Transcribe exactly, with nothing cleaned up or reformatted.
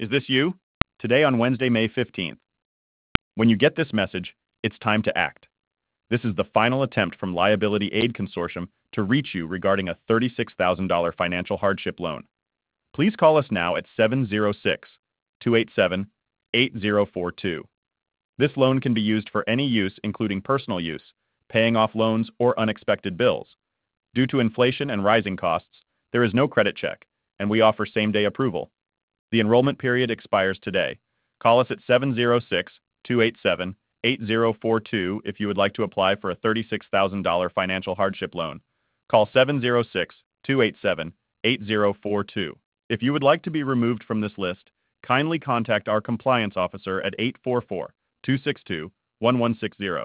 Is this you? Today on Wednesday, May fifteenth. When you get this message, it's time to act. This is the final attempt from Liability Aid Consortium to reach you regarding a thirty-six thousand dollars financial hardship loan. Please call us now at seven zero six, two eight seven, eight zero four two. This loan can be used for any use including personal use, paying off loans, or unexpected bills. Due to inflation and rising costs, there is no credit check, and we offer same-day approval. The enrollment period expires today. Call us at seven zero six, two eight seven, eight zero four two if you would like to apply for a thirty-six thousand dollars financial hardship loan. Call seven zero six, two eight seven, eight zero four two. If you would like to be removed from this list, kindly contact our compliance officer at eight four four, two six two, one one six zero.